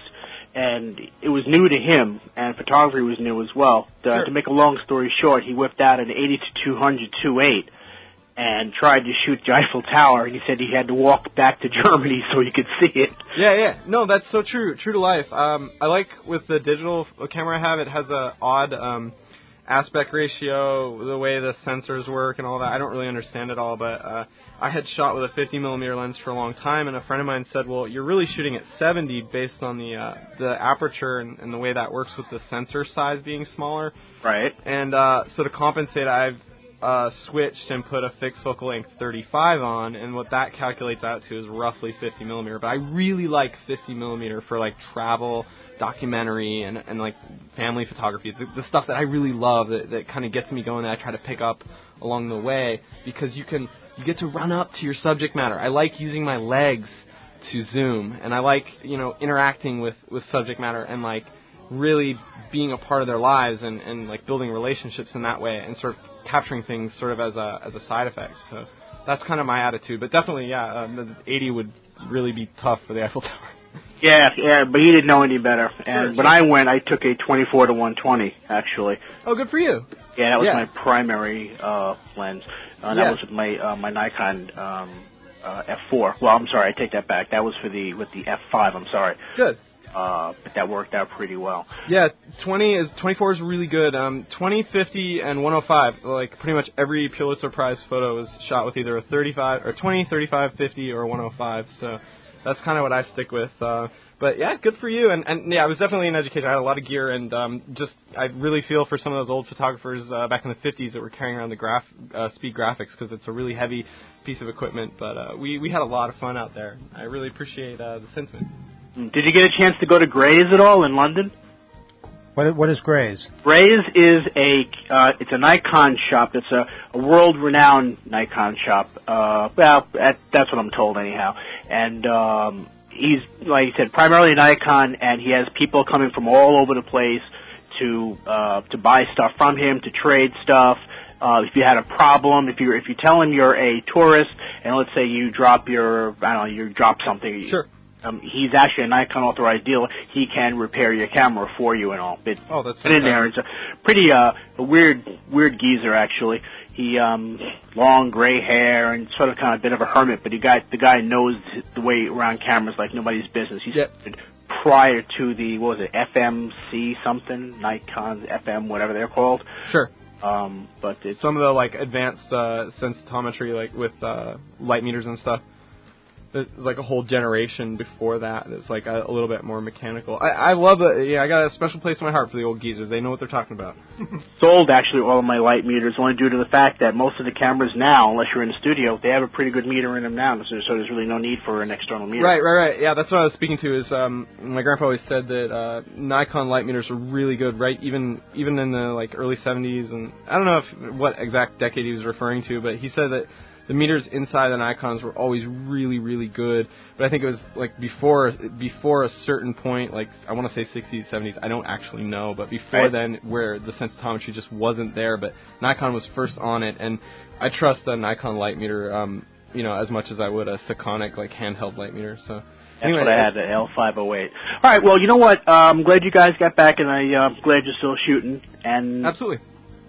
and it was new to him, and photography was new as well. To, sure. to make a long story short, he whipped out an eighty to two hundred two eight and tried to shoot the Eiffel Tower, and he said he had to walk back to Germany so he could see it. Yeah, yeah. No, that's so true. True to life. Um, I like with the digital camera I have, it has a odd um, aspect ratio, the way the sensors work and all that. I don't really understand it all, but uh, I had shot with a fifty millimeter lens for a long time, and a friend of mine said, well, you're really shooting at seventy based on the uh, the aperture and, and the way that works with the sensor size being smaller. Right. And uh, so to compensate, I've uh, switched and put a fixed focal length thirty-five on, and what that calculates out to is roughly fifty millimeter. But I really like fifty millimeter for like travel, documentary, and, and like family photography, the, the stuff that I really love, that, that kind of gets me going, that I try to pick up along the way, because you can you get to run up to your subject matter. I like using my legs to zoom, and I like, you know, interacting with, with subject matter and like really being a part of their lives and, and like building relationships in that way and sort of capturing things sort of as a as a side effect. So that's kind of my attitude. But definitely, yeah, um, the eighty would really be tough for the Eiffel Tower. Yeah, yeah, but he didn't know any better. And sure, when sure. I went, I took a twenty-four to one twenty, actually. Oh, good for you. Yeah, that was yeah. my primary uh, lens. Uh, that yeah. was with my uh, my Nikon um, uh, F four. Well, I'm sorry, I take that back. That was for the with the F five. I'm sorry. Good. Uh, but that worked out pretty well. Yeah, twenty is twenty-four is really good. Um, twenty, fifty, and one oh five. Like pretty much every Pulitzer Prize photo is shot with either a thirty-five or twenty, thirty-five, fifty, or one oh five. So that's kind of what I stick with. Uh, but yeah, good for you. And, and yeah, I was definitely in education. I had a lot of gear, and um, just I really feel for some of those old photographers uh, back in the fifties that were carrying around the graph uh, Speed Graphics, because it's a really heavy piece of equipment. But uh, we we had a lot of fun out there. I really appreciate uh, the sentiment. Did you get a chance to go to Gray's at all in London? What what is Gray's? Gray's is a uh, it's a Nikon shop. It's a, a world-renowned Nikon shop. Uh, well, that, that's what I'm told anyhow. And um, he's, like you said, primarily Nikon, and he has people coming from all over the place to uh, to buy stuff from him, to trade stuff. Uh, if you had a problem, if you if you tell him you're a tourist, and let's say you drop your I don't know you drop something. Sure. Um, he's actually a Nikon authorized dealer. He can repair your camera for you and all. But oh, that's in there. It's a pretty uh, a weird weird geezer actually. He um, long gray hair and sort of kind of a bit of a hermit. But the guy the guy knows the way around cameras like nobody's business. He's yep. prior to the what was it F M C something Nikon F M whatever they're called. Sure. Um, but it's some of the like advanced uh, sensitometry, like with uh, light meters and stuff. There's like a whole generation before that that's like a, a little bit more mechanical. I, I love it. Yeah, I got a special place in my heart for the old geezers. They know what they're talking about. Sold actually all of my light meters only due to the fact that most of the cameras now, unless you're in the studio, they have a pretty good meter in them now, so, so there's really no need for an external meter. Right, right, right. Yeah, that's what I was speaking to. Is um, my grandpa always said that uh, Nikon light meters are really good, right? Even even in the like early seventies, and I don't know if what exact decade he was referring to, but he said that the meters inside the Nikons were always really, really good. But I think it was like before before a certain point, like I want to say sixties, seventies, I don't actually know, but before right. then where the sensitometry just wasn't there, but Nikon was first on it, and I trust a Nikon light meter, um, you know, as much as I would a Sekonic like handheld light meter. So That's anyway, what I had, the L five oh eight. All right, well, you know what? Uh, I'm glad you guys got back, and I'm uh, glad you're still shooting. And absolutely.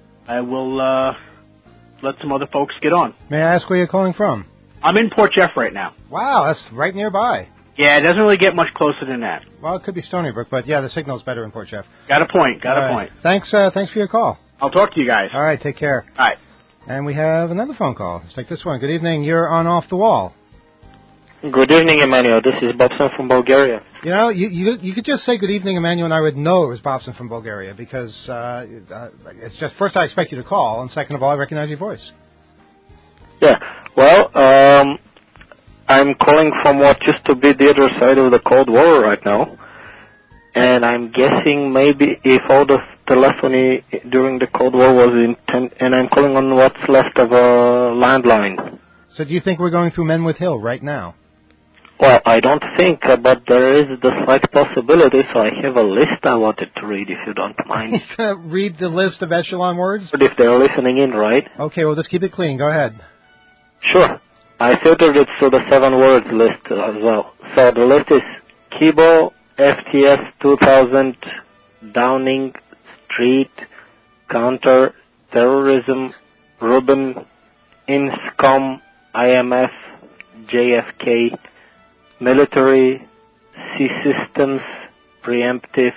I will uh, let some other folks get on. May I ask where you're calling from? I'm in Port Jeff right now. Wow, that's right nearby. Yeah, it doesn't really get much closer than that. Well, it could be Stony Brook, but yeah, the signal's better in Port Jeff. Got a point. Got All a right. point. Thanks. Uh, thanks for your call. I'll talk to you guys. All right. Take care. All right. And we have another phone call. Let's take this one. Good evening. You're on Off the Wall. Good evening, Emmanuel. This is Bobson from Bulgaria. You know, you you, you could just say good evening, Emmanuel, and I would know it was Bobson from Bulgaria because uh, uh, it's just, first, I expect you to call, and second of all, I recognize your voice. Yeah. Well, um, I'm calling from what used to be the other side of the Cold War right now. And I'm guessing maybe if all the telephony during the Cold War was intent, and I'm calling on what's left of a landline. So do you think we're going through Menwith Hill right now? Well, I don't think, uh, but there is the slight possibility, so I have a list I wanted to read, if you don't mind. Read the list of echelon words? But if they're listening in, right? Okay, well, just keep it clean. Go ahead. Sure. I filtered it through the seven words list as well. So the list is Kibo, F T S two thousand, Downing Street, Counter, Terrorism, Rubin, INSCOM, I M F, J F K, Military, C Systems, Preemptive,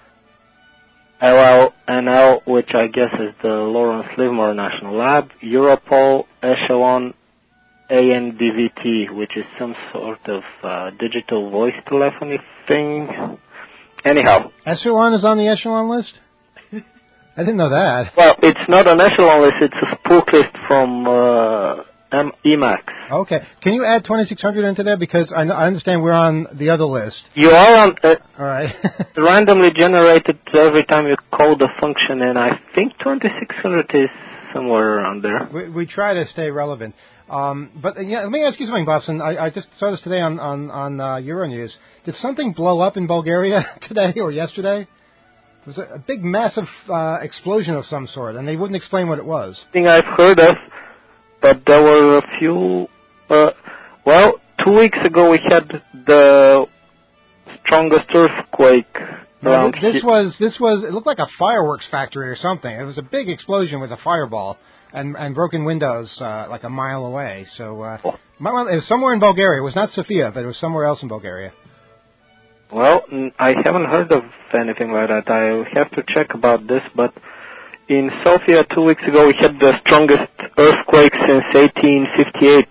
L L N L, which I guess is the Lawrence Livermore National Lab, Europol, Echelon, A N D V T, which is some sort of uh, digital voice telephony thing. Anyhow. Echelon is on the Echelon list? I didn't know that. Well, it's not an Echelon list, it's a spook list from uh, M- Emacs. Okay. Can you add twenty-six hundred into there? Because I, I understand we're on the other list. You are on... Uh, All right. randomly generated every time you call the function, and I think twenty-six hundred is somewhere around there. We, we try to stay relevant. Um, but, uh, yeah, let me ask you something, Bobson. I, I just saw this today on, on, on uh, Euronews. Did something blow up in Bulgaria today or yesterday? It was a, a big, massive uh, explosion of some sort, and they wouldn't explain what it was. Thing I've heard of, but there were a few... Uh, well, two weeks ago we had the strongest earthquake No, around this here. was this was it looked like a fireworks factory or something. It was a big explosion with a fireball and and broken windows uh, like a mile away. So uh, Oh. it was somewhere in Bulgaria. It was not Sofia, but it was somewhere else in Bulgaria. Well, n- I haven't heard of anything like that. I have to check about this, but in Sofia two weeks ago we had the strongest earthquake since eighteen fifty-eight.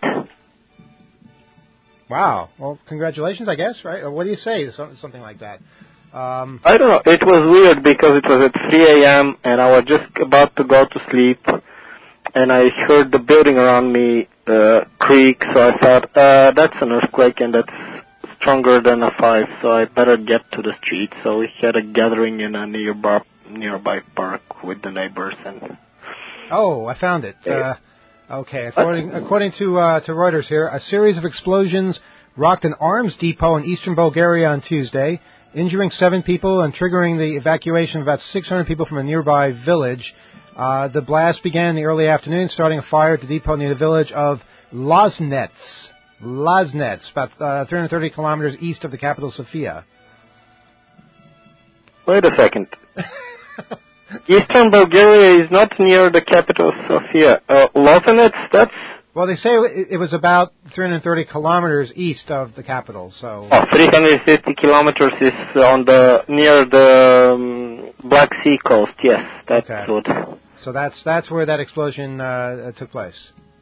Wow. Well, congratulations, I guess, right? Or what do you say? Some- Something like that. Um, I don't know. It was weird because it was at three a.m. and I was just about to go to sleep, and I heard the building around me uh, creak. So I thought, uh, that's an earthquake, and that's stronger than a five. So I better get to the street. So we had a gathering in a nearby nearby park with the neighbors. And oh, I found it. Uh, okay. According according to uh, to Reuters here, a series of explosions rocked an arms depot in eastern Bulgaria on Tuesday, injuring seven people and triggering the evacuation of about six hundred people from a nearby village. Uh, the blast began in the early afternoon, starting a fire at the depot near the village of Loznets. Loznets, about uh, three hundred thirty kilometers east of the capital, Sofia. wait a second. Eastern Bulgaria is not near the capital, Sofia. Uh, Lozenets, that's... Well, they say it, it was about three hundred thirty kilometers east of the capital, so... Oh, three hundred fifty kilometers is on the near the um, Black Sea coast. Yes, that's Okay. good. So that's that's where that explosion uh, took place.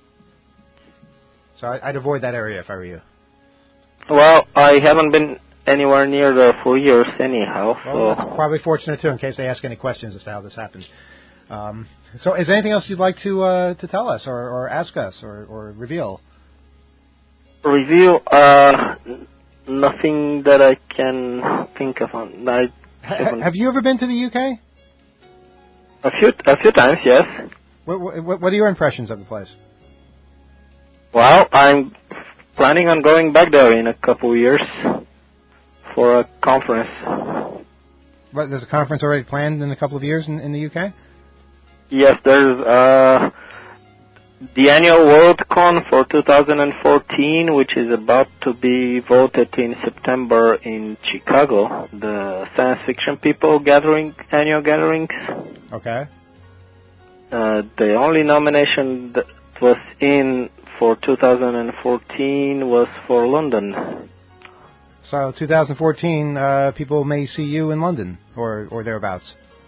So I, I'd avoid that area if I were you. Well, I haven't been anywhere near there for years anyhow, Well, so... that's probably fortunate, too, in case they ask any questions as to how this happened. Um, so is there anything else you'd like to uh, to tell us or, or ask us or, or reveal? Review, uh, nothing that I can think of. On. I Ha- have you ever been to the U K? a few, a few times, yes. What, what, what are your impressions of the place? Well, I'm planning on going back there in a couple of years for a conference. What, there's a conference already planned in a couple of years in, in the U K? Yes, there's uh, the annual WorldCon for two thousand fourteen, which is about to be voted in September in Chicago, the science fiction people gathering, annual gatherings. Okay. Uh, the only nomination that was in for two thousand fourteen was for London. So two thousand fourteen, uh, people may see you in London or, or thereabouts.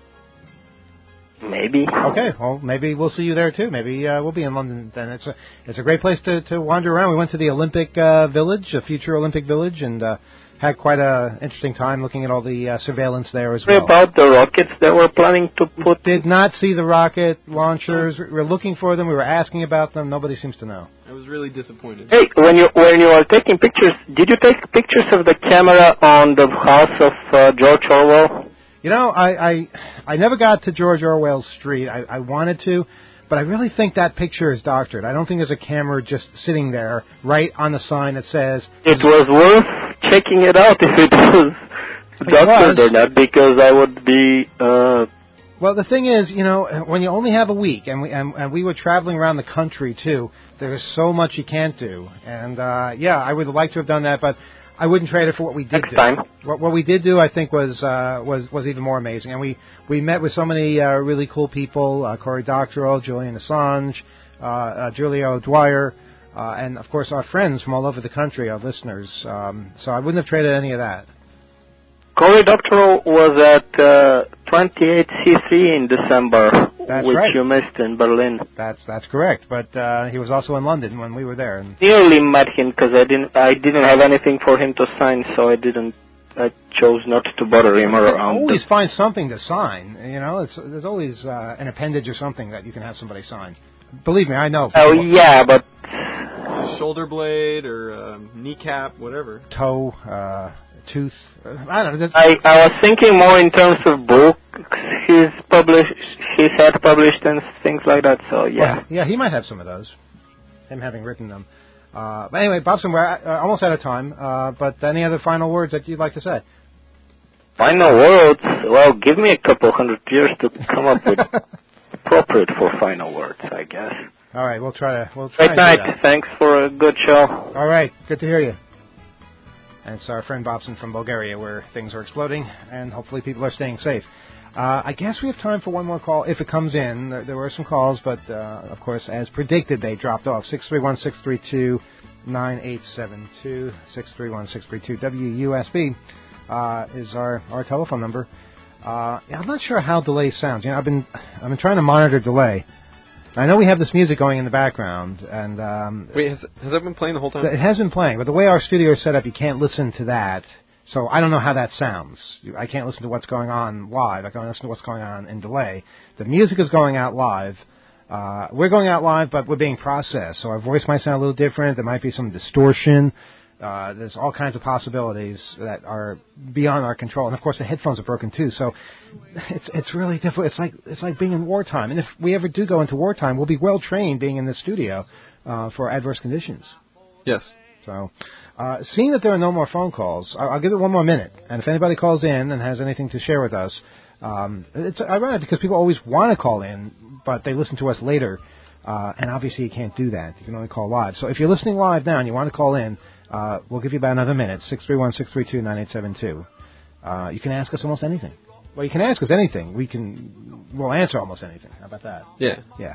Maybe. Okay, well, maybe we'll see you there too. Maybe uh, we'll be in London then. It's a it's a great place to, to wander around. We went to the Olympic uh, Village, a future Olympic Village, and uh, had quite a interesting time looking at all the uh, surveillance there as well. About the rockets they were planning to put. Did not see the rocket launchers. We were looking for them. We were asking about them. Nobody seems to know. I was really disappointed. Hey, when you when you were taking pictures, did you take pictures of the camera on the house of uh, George Orwell? You know, I, I I never got to George Orwell's street. I, I wanted to, but I really think that picture is doctored. I don't think there's a camera just sitting there right on the sign that says... It was worth checking it out if it was doctored or not, because I would be... Uh, well, the thing is, you know, when you only have a week, and we and, and we were traveling around the country, too, there's so much you can't do. And, uh, yeah, I would like to have done that, but... I wouldn't trade it for what we did Next do. time. What, what we did do, I think, was uh, was was even more amazing. And we, we met with so many uh, really cool people: uh, Cory Doctorow, Julian Assange, uh, uh, Julio Dwyer, uh, and of course our friends from all over the country, our listeners. Um, so I wouldn't have traded any of that. Cory Doctorow was at uh, twenty-eight C C in December, That's which right. you missed in Berlin. That's that's correct. But uh, he was also in London when we were there. And Nearly met him because I didn't I didn't have anything for him to sign, so I didn't. I chose not to bother him around. always the... find something to sign. You know, it's, there's always uh, an appendage or something that you can have somebody sign. Believe me, I know. Oh yeah, but Shoulder blade or um, kneecap, whatever. Toe. Uh, Tooth. Uh, I don't know. I, I was thinking more in terms of books he's published, he's had published and things like that. So yeah, well, yeah, he might have some of those. Him having written them. Uh, but anyway, Bobson, we're uh, almost out of time. Uh, but any other final words that you'd like to say? Final words. Well, give me a couple hundred years to come up with appropriate for final words, I guess. All right, we'll try to. We'll try Great and do night. that. Thanks for a good show. All right, good to hear you. And it's our friend Bobson from Bulgaria, where things are exploding, and hopefully people are staying safe. Uh, I guess we have time for one more call if it comes in. There, there were some calls, but, uh, of course, as predicted, they dropped off. six three one, six three two, nine eight seven two, six three one, six three two, W U S B uh, is our, our telephone number. Uh, I'm not sure how delay sounds. You know, I've been I've been trying to monitor delay. I know we have this music going in the background, and um, wait, has, has that been playing the whole time? It has been playing, but the way our studio is set up, you can't listen to that. So I don't know how that sounds. I can't listen to what's going on live. I can listen to what's going on in delay. The music is going out live. Uh, we're going out live, but we're being processed. So our voice might sound a little different. There might be some distortion. Uh, there's all kinds of possibilities that are beyond our control. And of course, the headphones are broken too. So it's it's really difficult. It's like it's like being in wartime. And if we ever do go into wartime, we'll be well trained being in the studio uh, for adverse conditions. Yes. So, uh, seeing that there are no more phone calls, I'll, I'll give it one more minute. And if anybody calls in and has anything to share with us, um, it's ironic because people always want to call in, but they listen to us later. Uh, and obviously you can't do that. You can only call live. So if you're listening live now and you want to call in, uh, we'll give you about another minute, six three one, six three two, nine eight seven two. Uh, you can ask us almost anything. Well, you can ask us anything. We can, we'll answer almost anything. How about that? Yeah. Yeah.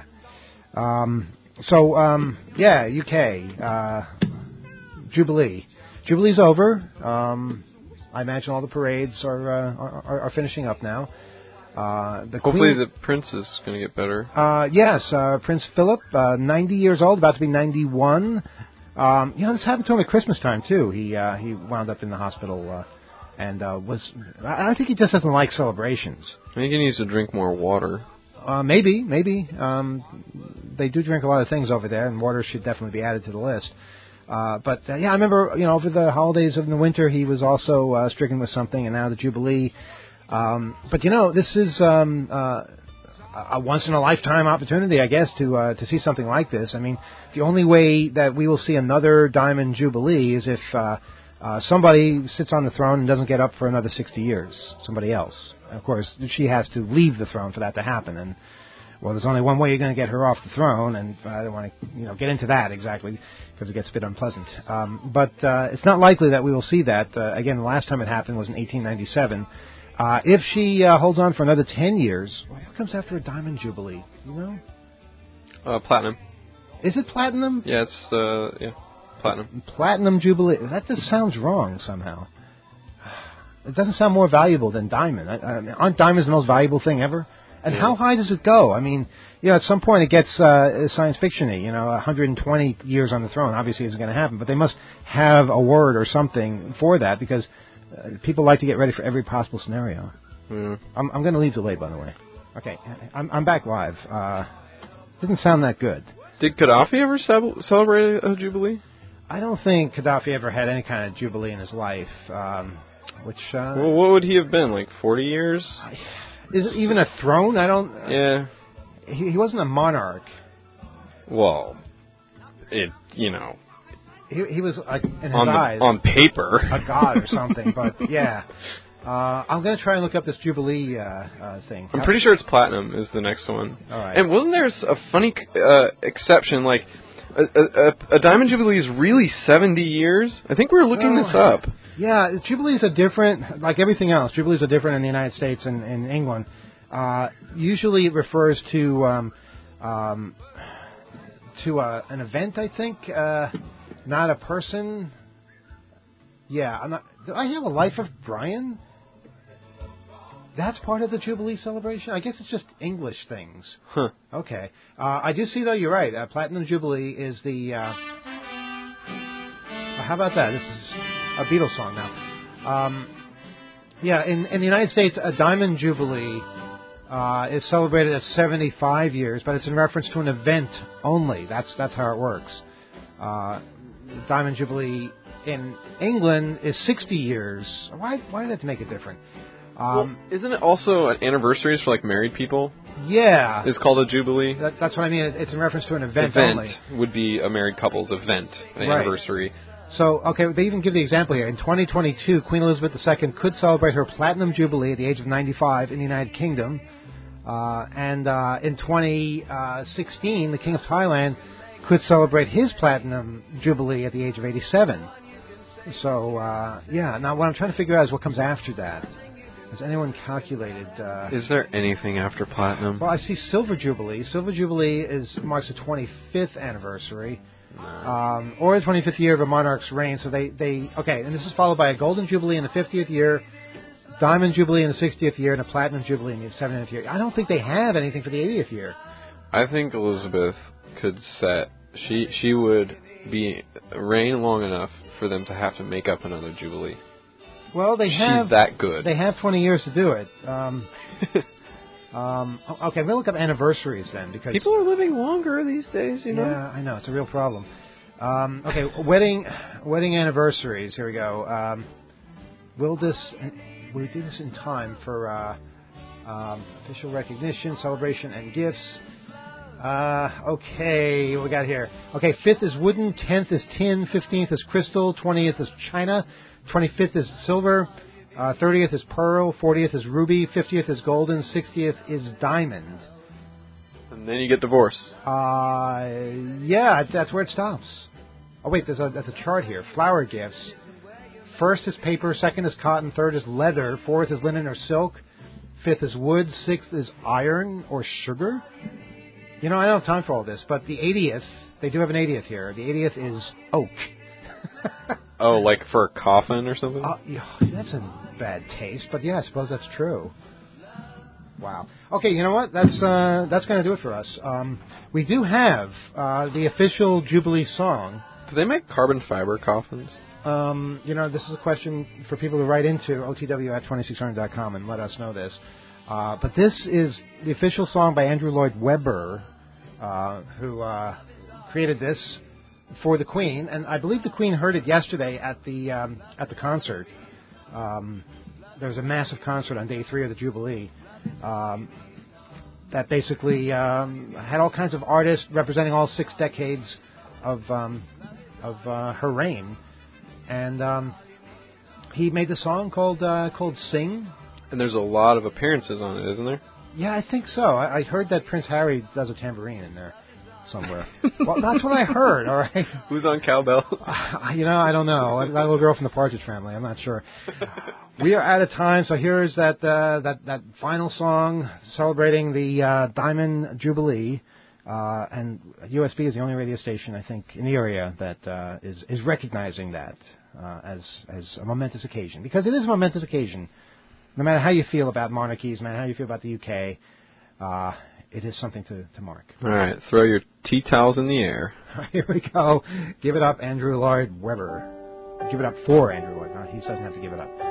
Um, so, um, yeah, U K, uh, Jubilee. Jubilee's over. Um, I imagine all the parades are, uh, are, are finishing up now. Uh, the Hopefully Queen, the Prince is going to get better. Uh, yes, uh, Prince Philip, uh, ninety years old, about to be ninety-one. Um, you know, this happened to him at Christmas time, too. He uh, he wound up in the hospital uh, and uh, was... I think he just doesn't like celebrations. I think he needs to drink more water. Uh, maybe, maybe. Um, they do drink a lot of things over there, and water should definitely be added to the list. Uh, but, uh, yeah, I remember, you know, over the holidays of the winter, he was also uh, stricken with something, and now the Jubilee... Um, but you know, this is um, uh, a once-in-a-lifetime opportunity, I guess, to uh, to see something like this. I mean, the only way that we will see another Diamond Jubilee is if uh, uh, somebody sits on the throne and doesn't get up for another sixty years. Somebody else, of course, she has to leave the throne for that to happen. And well, there's only one way you're going to get her off the throne, and I don't want to, you know, get into that exactly because it gets a bit unpleasant. Um, but uh, it's not likely that we will see that. Uh, again, the last time it happened was in eighteen ninety-seven. Uh, if she uh, holds on for another ten years, what comes after a Diamond Jubilee? You know? Uh, platinum. Is it platinum? Yeah, it's, uh, yeah, platinum. Platinum Jubilee. That just sounds wrong somehow. it doesn't sound more valuable than diamond. I, I mean, aren't diamonds the most valuable thing ever? And yeah. how high does it go? I mean, you know, at some point it gets uh, science fiction-y. You know, one hundred twenty years on the throne obviously isn't going to happen, but they must have a word or something for that because uh, people like to get ready for every possible scenario. Mm. I'm, I'm going to leave delay, by the way. Okay, I'm, I'm back live. Uh, didn't sound that good. Did Gaddafi ever ce- celebrate a jubilee? I don't think Gaddafi ever had any kind of jubilee in his life. Um, which uh, well, what would he have been, like forty years? Is it even a throne? I don't... Uh, yeah. He, he wasn't a monarch. Well, it, you know... He, he was, like, in his on eyes... The, on paper. A god or something, but, yeah. Uh, I'm going to try and look up this Jubilee uh, uh, thing. I'm pretty sure it's platinum is the next one. All right. And wasn't there a funny uh, exception, like, a, a, a Diamond Jubilee is really seventy years? I think we were looking well, this up. Yeah, Jubilees are different, like everything else. Jubilees are different in the United States and in England. Uh, usually it refers to um, um, to uh, an event, I think, uh, not a person. Yeah, I'm not, do I have a Life of Brian? That's part of the Jubilee celebration? I guess it's just English things. Huh. Okay. Uh, I do see, though, you're right. Uh, Platinum Jubilee is the... Uh, how about that? This is a Beatles song now. Um, yeah, in, in the United States, a Diamond Jubilee uh, is celebrated at seventy-five years, but it's in reference to an event only. That's that's how it works. Uh, Diamond Jubilee in England is sixty years. Why why did that make it different? Um, well, isn't it also anniversaries for like married people? Yeah, it's called a jubilee. That, that's what I mean. It's in reference to an event, event only. Would be a married couple's event, an right. anniversary. So, okay, they even give the example here. In twenty twenty-two, Queen Elizabeth the Second could celebrate her platinum jubilee at the age of ninety-five in the United Kingdom, uh, and uh, in twenty sixteen, the King of Thailand could celebrate his platinum jubilee at the age of eighty-seven. So, uh, yeah. Now, what I'm trying to figure out is what comes after that. Has anyone calculated? Uh, is there anything after platinum? Well, I see Silver Jubilee. Silver Jubilee is marks the twenty-fifth anniversary, no. um, or the twenty-fifth year of a monarch's reign. So they, they okay, and this is followed by a Golden Jubilee in the fiftieth year, Diamond Jubilee in the sixtieth year, and a Platinum Jubilee in the seventieth year. I don't think they have anything for the eightieth year. I think Elizabeth could set. She she would be reign long enough for them to have to make up another Jubilee. Well, they have... She's that good. They have twenty years to do it. Um, um, okay, we'll look up anniversaries then, because... People are living longer these days, you know? Yeah, I know. It's a real problem. Um, okay, wedding wedding anniversaries. Here we go. Um, will this... Will we do this in time for uh, um, official recognition, celebration, and gifts? Uh, okay, what we got here? Okay, fifth is wooden, tenth is tin, fifteenth is crystal, twentieth is china, twenty-fifth is silver, uh, thirtieth is pearl, fortieth is ruby, fiftieth is golden, sixtieth is diamond. And then you get divorced. Uh, yeah, that's where it stops. Oh wait, there's a there's a chart here. Flower gifts. First is paper, second is cotton, third is leather, fourth is linen or silk, fifth is wood, sixth is iron or sugar. You know, I don't have time for all this, but the eightieth, they do have an eightieth here. The eightieth is oak. Oh, like for a coffin or something? Uh, yeah, that's in bad taste, but yeah, I suppose that's true. Wow. Okay, you know what? That's uh, that's going to do it for us. Um, we do have uh, the official Jubilee song. Do they make carbon fiber coffins? Um, you know, this is a question for people to write into O T W at twenty-six hundred dot com and let us know this. Uh, but this is the official song by Andrew Lloyd Webber, uh, who uh, created this for the Queen, and I believe the Queen heard it yesterday at the um, at the concert. Um, there was a massive concert on day three of the Jubilee um, that basically um, had all kinds of artists representing all six decades of um, of uh, her reign, and um, he made the song called uh, called "Sing." And there's a lot of appearances on it, isn't there? Yeah, I think so. I, I heard that Prince Harry does a tambourine in there somewhere. Well, that's what I heard, all right? Who's on cowbell? Uh, you know, I don't know. That little girl from the Partridge Family. I'm not sure. We are out of time, so here's that uh, that, that final song celebrating the uh, Diamond Jubilee. Uh, and U S B is the only radio station, I think, in the area that uh, is, is recognizing that. uh, as as a momentous occasion, because it is a momentous occasion. No matter how you feel about monarchies, no matter how you feel about the U K, uh, it is something to, to mark. All right, throw your tea towels in the air. Here we go. Give it up, Andrew Lloyd Webber. Give it up for Andrew Lloyd. No, he doesn't have to give it up.